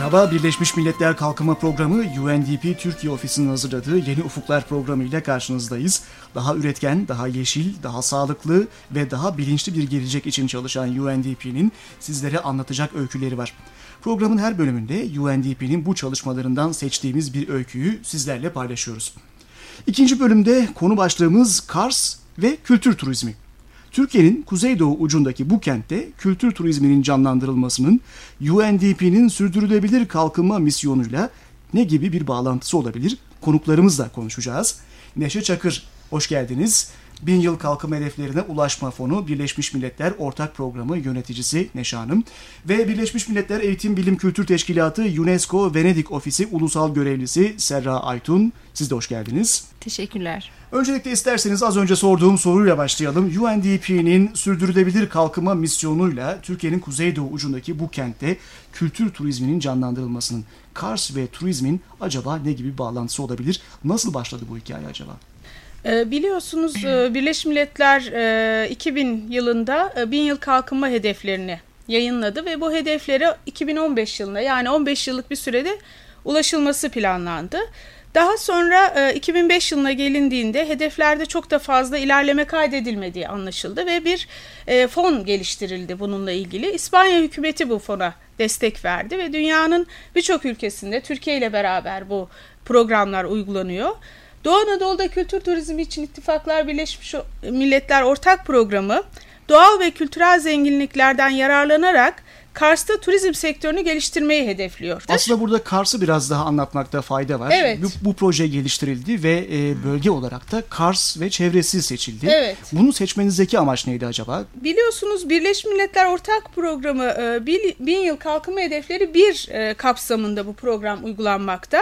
Merhaba, Birleşmiş Milletler Kalkınma Programı UNDP Türkiye Ofisi'nin hazırladığı Yeni Ufuklar programı ile karşınızdayız. Daha üretken, daha yeşil, daha sağlıklı ve daha bilinçli bir gelecek için çalışan UNDP'nin sizlere anlatacak öyküleri var. Programın her bölümünde UNDP'nin bu çalışmalarından seçtiğimiz bir öyküyü sizlerle paylaşıyoruz. İkinci bölümde konu başlığımız Kars ve kültür turizmi. Türkiye'nin kuzeydoğu ucundaki bu kentte kültür turizminin canlandırılmasının UNDP'nin sürdürülebilir kalkınma misyonuyla ne gibi bir bağlantısı olabilir? Konuklarımızla konuşacağız. Neşe Çakır, hoş geldiniz. 1000 Yıl Kalkınma Hedeflerine Ulaşma Fonu Birleşmiş Milletler Ortak Programı Yöneticisi Neşe Hanım ve Birleşmiş Milletler Eğitim Bilim Kültür Teşkilatı UNESCO Venedik Ofisi Ulusal Görevlisi Serra Aytun. Siz de hoş geldiniz. Teşekkürler. Öncelikle isterseniz az önce sorduğum soruyla başlayalım. UNDP'nin sürdürülebilir kalkınma misyonuyla Türkiye'nin kuzeydoğu ucundaki bu kentte kültür turizminin canlandırılmasının Kars ve turizmin acaba ne gibi bağlantısı olabilir? Nasıl başladı bu hikaye acaba? Biliyorsunuz Birleşmiş Milletler 2000 yılında 1000 yıl kalkınma hedeflerini yayınladı ve bu hedeflere 2015 yılında yani 15 yıllık bir sürede ulaşılması planlandı. Daha sonra 2005 yılına gelindiğinde hedeflerde çok da fazla ilerleme kaydedilmediği anlaşıldı ve bir fon geliştirildi bununla ilgili. İspanya hükümeti bu fona destek verdi ve dünyanın birçok ülkesinde Türkiye ile beraber bu programlar uygulanıyor. Doğu Anadolu'da kültür turizmi için İttifaklar Birleşmiş Milletler Ortak Programı doğal ve kültürel zenginliklerden yararlanarak Kars'ta turizm sektörünü geliştirmeyi hedefliyor. Aslında burada Kars'ı biraz daha anlatmakta fayda var. Evet. Bu proje geliştirildi ve bölge olarak da Kars ve çevresi seçildi. Evet. Bunu seçmenizdeki amaç neydi acaba? Biliyorsunuz Birleşmiş Milletler Ortak Programı 1000 Yıl Kalkınma Hedefleri 1 kapsamında bu program uygulanmakta.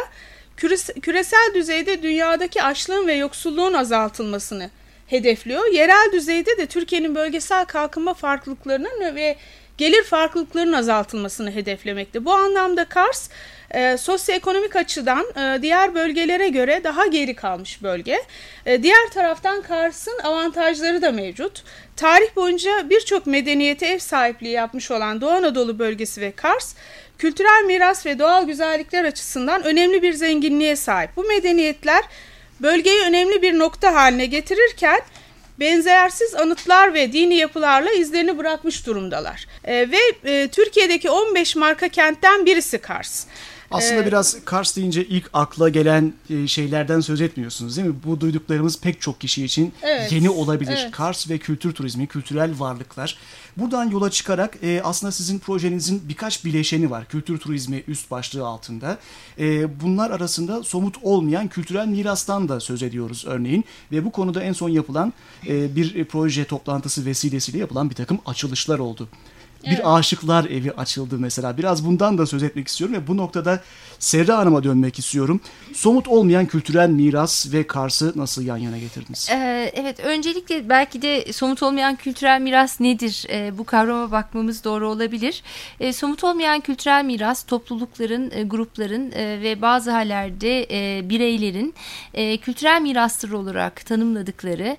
Küresel düzeyde dünyadaki açlığın ve yoksulluğun azaltılmasını hedefliyor. Yerel düzeyde de Türkiye'nin bölgesel kalkınma farklılıklarının ve gelir farklılıklarının azaltılmasını hedeflemekte. Bu anlamda Kars sosyoekonomik açıdan diğer bölgelere göre daha geri kalmış bölge. Diğer taraftan Kars'ın avantajları da mevcut. Tarih boyunca birçok medeniyete ev sahipliği yapmış olan Doğu Anadolu bölgesi ve Kars, kültürel miras ve doğal güzellikler açısından önemli bir zenginliğe sahip. Bu medeniyetler bölgeyi önemli bir nokta haline getirirken benzersiz anıtlar ve dini yapılarla izlerini bırakmış durumdalar. Türkiye'deki 15 marka kentten birisi Kars. Aslında biraz Kars deyince ilk akla gelen şeylerden söz etmiyorsunuz değil mi? Bu duyduklarımız pek çok kişi için yeni olabilir. Evet. Kars ve kültür turizmi, kültürel varlıklar. Buradan yola çıkarak aslında sizin projenizin birkaç bileşeni var. Kültür turizmi üst başlığı altında. Bunlar arasında somut olmayan kültürel mirastan da söz ediyoruz örneğin. Ve bu konuda en son yapılan bir proje toplantısı vesilesiyle yapılan bir takım açılışlar oldu. Bir aşıklar evi açıldı mesela. Biraz bundan da söz etmek istiyorum ve bu noktada Serra Hanım'a dönmek istiyorum. Somut olmayan kültürel miras ve Kars'ı nasıl yan yana getirdiniz? Evet, öncelikle belki de somut olmayan kültürel miras nedir? Bu kavrama bakmamız doğru olabilir. Somut olmayan kültürel miras toplulukların, grupların ve bazı hallerde bireylerin kültürel mirasları olarak tanımladıkları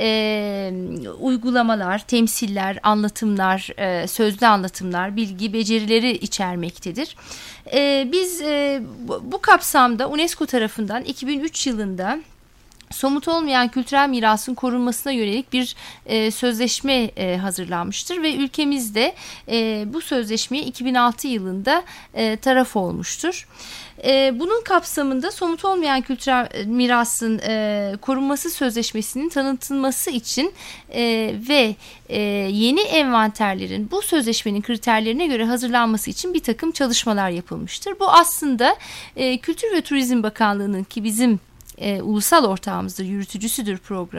uygulamalar, temsiller, anlatımlar, sözlü anlatımlar, bilgi, becerileri içermektedir. Biz bu kapsamda UNESCO tarafından 2003 yılında somut olmayan kültürel mirasın korunmasına yönelik bir sözleşme hazırlanmıştır ve ülkemizde bu sözleşmeye 2006 yılında taraf olmuştur. Bunun kapsamında somut olmayan kültürel mirasın korunması sözleşmesinin tanıtılması için ve yeni envanterlerin bu sözleşmenin kriterlerine göre hazırlanması için bir takım çalışmalar yapılmıştır. Bu aslında Kültür ve Turizm Bakanlığı'nın ki bizim ulusal ortağımızdır, yürütücüsüdür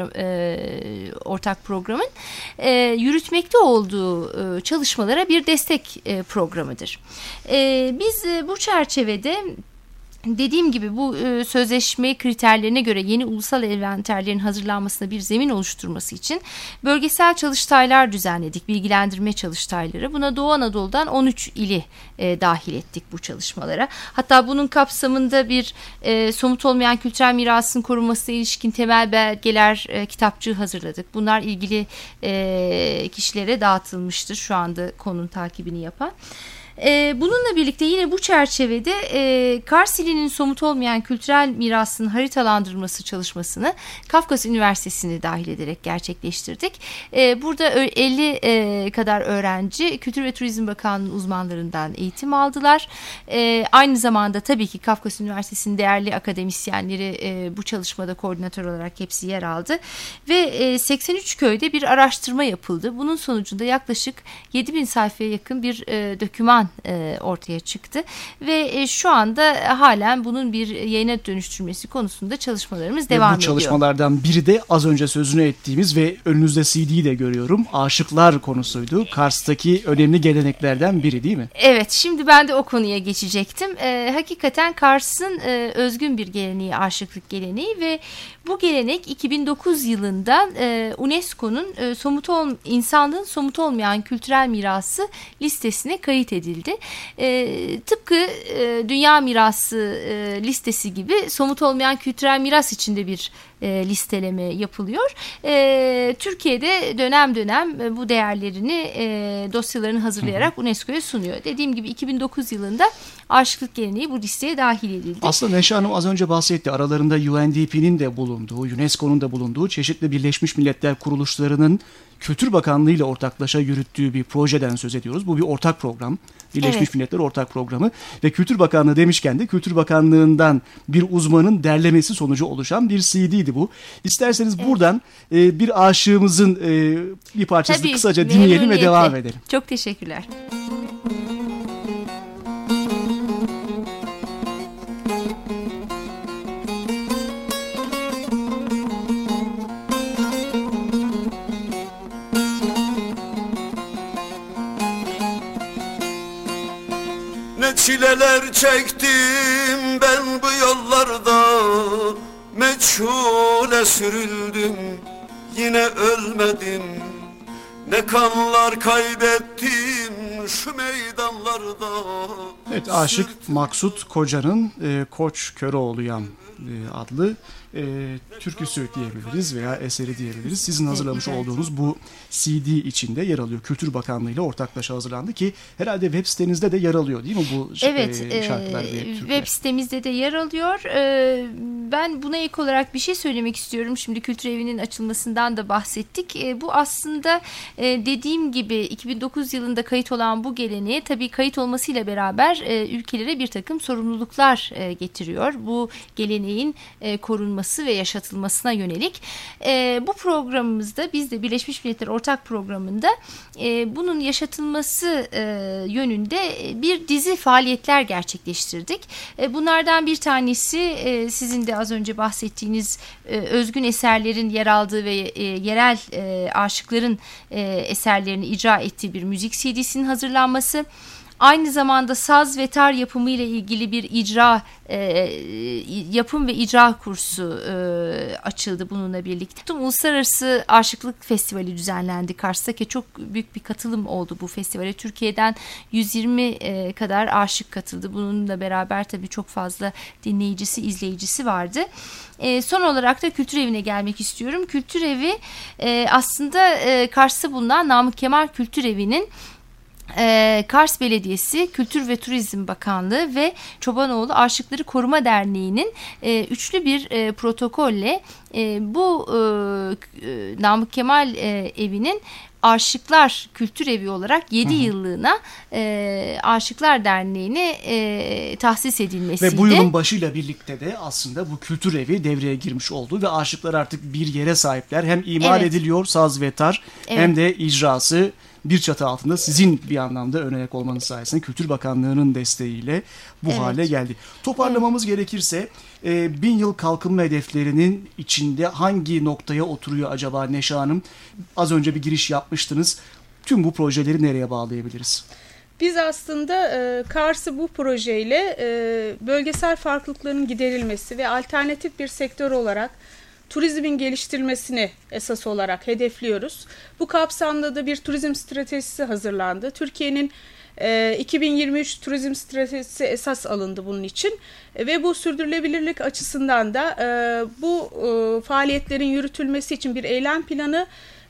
ortak programın yürütmekte olduğu çalışmalara bir destek programıdır. Biz bu çerçevede dediğim gibi bu sözleşme kriterlerine göre yeni ulusal envanterlerin hazırlanmasına bir zemin oluşturması için bölgesel çalıştaylar düzenledik, bilgilendirme çalıştayları. Buna Doğu Anadolu'dan 13 ili dahil ettik bu çalışmalara. Hatta bunun kapsamında bir somut olmayan kültürel mirasın korunmasına ilişkin temel belgeler kitapçığı hazırladık. Bunlar ilgili kişilere dağıtılmıştır şu anda konunun takibini yapan. Bununla birlikte yine bu çerçevede Kars ilinin somut olmayan kültürel mirasının haritalandırılması çalışmasını Kafkas Üniversitesi'ni dahil ederek gerçekleştirdik. Burada 50 kadar öğrenci Kültür ve Turizm Bakanlığı uzmanlarından eğitim aldılar. Aynı zamanda tabii ki Kafkas Üniversitesi'nin değerli akademisyenleri bu çalışmada koordinatör olarak hepsi yer aldı. Ve 83 köyde bir araştırma yapıldı. Bunun sonucunda yaklaşık 7000 sayfaya yakın bir doküman ortaya çıktı. Ve şu anda halen bunun bir yayına dönüştürmesi konusunda çalışmalarımız devam ediyor. Bu çalışmalardan biri de az önce sözünü ettiğimiz ve önünüzde CD'yi de görüyorum. Aşıklar konusuydu. Kars'taki önemli geleneklerden biri değil mi? Evet, şimdi ben de o konuya geçecektim. Hakikaten Kars'ın özgün bir geleneği, aşıklık geleneği ve bu gelenek 2009 yılında UNESCO'nun insanlığın somut olmayan kültürel mirası listesine kayıt edildi. Tıpkı Dünya Mirası listesi gibi somut olmayan kültürel miras içinde bir listeleme yapılıyor. Türkiye'de dönem dönem bu değerlerini, dosyalarını hazırlayarak UNESCO'ya sunuyor. Dediğim gibi 2009 yılında aşıklık geleneği bu listeye dahil edildi. Aslında Neşe Hanım az önce bahsetti. Aralarında UNDP'nin de bulunduğu, UNESCO'nun da bulunduğu çeşitli Birleşmiş Milletler kuruluşlarının Kültür Bakanlığı ile ortaklaşa yürüttüğü bir projeden söz ediyoruz. Bu bir ortak program. Birleşmiş Milletler Ortak Programı ve Kültür Bakanlığı demişken de Kültür Bakanlığı'ndan bir uzmanın derlemesi sonucu oluşan bir CD'ydi bu. İsterseniz buradan bir aşığımızın bir parçasını kısaca dinleyelim ve devam edelim. Çok teşekkürler. Ne çileler çektim ben bu yollarda, meçhule sürüldüm yine ölmedim. Ne kanlar kaybettim şu meydanlarda. Evet, Aşık Maksut Koca'nın Koç Köroğlu'yam adlı türküsü diyebiliriz veya eseri diyebiliriz. Sizin hazırlamış olduğunuz bu CD içinde yer alıyor. Kültür Bakanlığı ile ortaklaşa hazırlandı ki herhalde web sitenizde de yer alıyor değil mi bu şarkılar ve türküler? Web sitemizde de yer alıyor. Ben buna ek olarak bir şey söylemek istiyorum. Şimdi Kültür Evi'nin açılmasından da bahsettik. Bu aslında dediğim gibi 2009 yılında kayıt olan bu geleneğe tabii kayıt olmasıyla beraber ülkelere bir takım sorumluluklar getiriyor. Bu geleneğin korunması ve yaşatılmasına yönelik. Bu programımızda biz de Birleşmiş Milletler Ortak Programı'nda bunun yaşatılması yönünde bir dizi faaliyetler gerçekleştirdik. Bunlardan bir tanesi sizin de az önce bahsettiğiniz özgün eserlerin yer aldığı ve yerel aşıkların eserlerini icra ettiği bir müzik CD'sinin hazırlanması. Aynı zamanda saz ve tar yapımı ile ilgili bir yapım ve icra kursu açıldı bununla birlikte. Uluslararası Aşıklık Festivali düzenlendi Kars'ta ki çok büyük bir katılım oldu bu festivale. Türkiye'den 120 kadar aşık katıldı. Bununla beraber tabii çok fazla dinleyicisi, izleyicisi vardı. Son olarak da Kültür Evi'ne gelmek istiyorum. Kültür Evi aslında Kars'ta bulunan Namık Kemal Kültür Evi'nin Kars Belediyesi, Kültür ve Turizm Bakanlığı ve Çobanoğlu Aşıkları Koruma Derneği'nin üçlü bir protokolle bu Namık Kemal Evi'nin Aşıklar Kültür Evi olarak 7 yıllığına Aşıklar Derneği'ne tahsis edilmesiydi. Ve bu yılın başıyla birlikte de aslında bu kültür evi devreye girmiş oldu ve aşıklar artık bir yere sahipler. Hem imar ediliyor saz ve tar hem de icrası bir çatı altında sizin bir anlamda ön ayak olmanız sayesinde Kültür Bakanlığı'nın desteğiyle bu hale geldi. Toparlamamız gerekirse 1000 yıl kalkınma hedeflerinin içinde hangi noktaya oturuyor acaba Neşe Hanım? Az önce bir giriş yapmıştınız. Tüm bu projeleri nereye bağlayabiliriz? Biz aslında Kars'ı bu projeyle bölgesel farklılıkların giderilmesi ve alternatif bir sektör olarak turizmin geliştirilmesini esas olarak hedefliyoruz. Bu kapsamda da bir turizm stratejisi hazırlandı. Türkiye'nin 2023 turizm stratejisi esas alındı bunun için ve bu sürdürülebilirlik açısından da bu faaliyetlerin yürütülmesi için bir eylem planı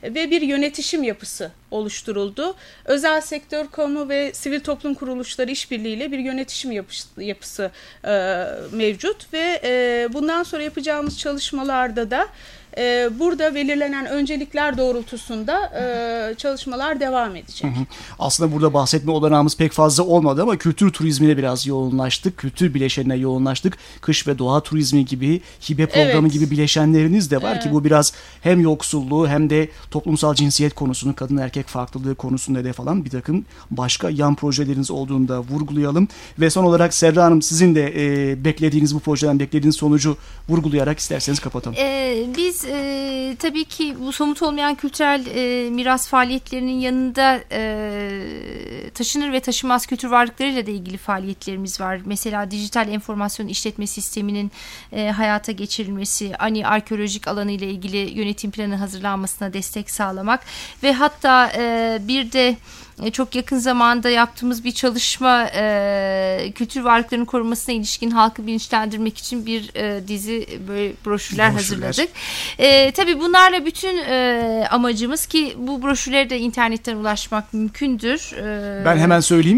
ve bir yönetişim yapısı oluşturuldu. Özel sektör, kamu ve sivil toplum kuruluşları işbirliğiyle bir yönetişim yapısı mevcut ve bundan sonra yapacağımız çalışmalarda da burada belirlenen öncelikler doğrultusunda çalışmalar devam edecek. Aslında burada bahsetme olanağımız pek fazla olmadı ama kültür turizmine biraz yoğunlaştık. Kültür bileşenine yoğunlaştık. Kış ve doğa turizmi gibi, hibe programı gibi bileşenleriniz de var ki bu biraz hem yoksulluğu hem de toplumsal cinsiyet konusunu, kadın erkek farklılığı konusunda da falan bir takım başka yan projeleriniz olduğunu da vurgulayalım. Ve son olarak Serra Hanım, sizin de beklediğiniz, bu projeden beklediğiniz sonucu vurgulayarak isterseniz kapatalım. Biz tabii ki bu somut olmayan kültürel miras faaliyetlerinin yanında taşınır ve taşınmaz kültür varlıklarıyla da ilgili faaliyetlerimiz var. Mesela dijital enformasyon işletme sisteminin hayata geçirilmesi, ani arkeolojik alanı ile ilgili yönetim planı hazırlanmasına destek sağlamak ve hatta bir de çok yakın zamanda yaptığımız bir çalışma kültür varlıklarının korunmasına ilişkin halkı bilinçlendirmek için bir dizi böyle broşürler hazırladık. Tabii bunlarla bütün amacımız ki bu broşürlere de internetten ulaşmak mümkündür. Ben hemen söyleyeyim,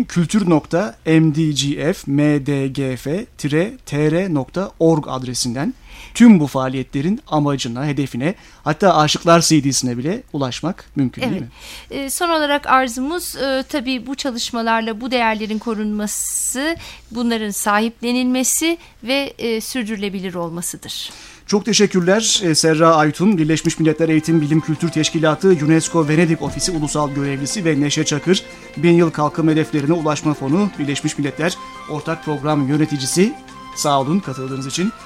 kültür.mdgf-tr.org adresinden tüm bu faaliyetlerin amacına, hedefine, hatta Aşıklar CD'sine bile ulaşmak mümkün, değil mi? Son olarak arzumuz tabii bu çalışmalarla bu değerlerin korunması, bunların sahiplenilmesi ve sürdürülebilir olmasıdır. Çok teşekkürler Serra Aytun, Birleşmiş Milletler Eğitim Bilim Kültür Teşkilatı UNESCO Venedik Ofisi Ulusal Görevlisi ve Neşe Çakır, 1000 Yıl Kalkınma Hedeflerine Ulaşma Fonu Birleşmiş Milletler Ortak Program Yöneticisi. Sağ olun katıldığınız için.